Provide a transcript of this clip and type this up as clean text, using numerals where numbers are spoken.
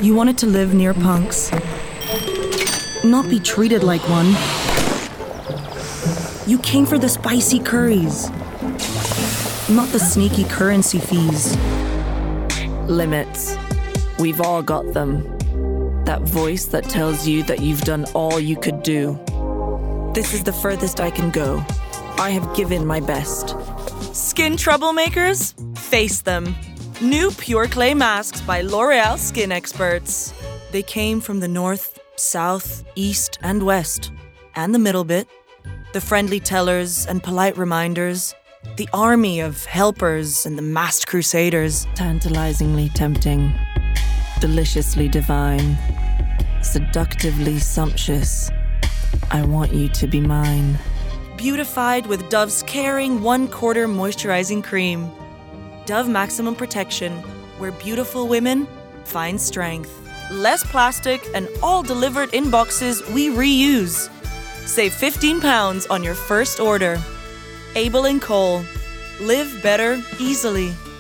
You wanted to live near punks, not be treated like one. You came for the spicy curries, not the sneaky currency fees. Limits. We've all got them. That voice that tells you that you've done all you could do. This is the furthest I can go. I have given my best. Skin troublemakers? Face them. New Pure Clay masks by L'Oreal Skin Experts. They came from the north, south, east, and west, and the middle bit. The friendly tellers and polite reminders. The army of helpers and the masked crusaders. Tantalizingly tempting. Deliciously divine. Seductively sumptuous. I want you to be mine. Beautified with Dove's caring 1/4 moisturizing cream. Dove Maximum Protection, where beautiful women find strength. Less plastic and all delivered in boxes we reuse. Save £15 on your first order. Abel & Cole. Live better easily.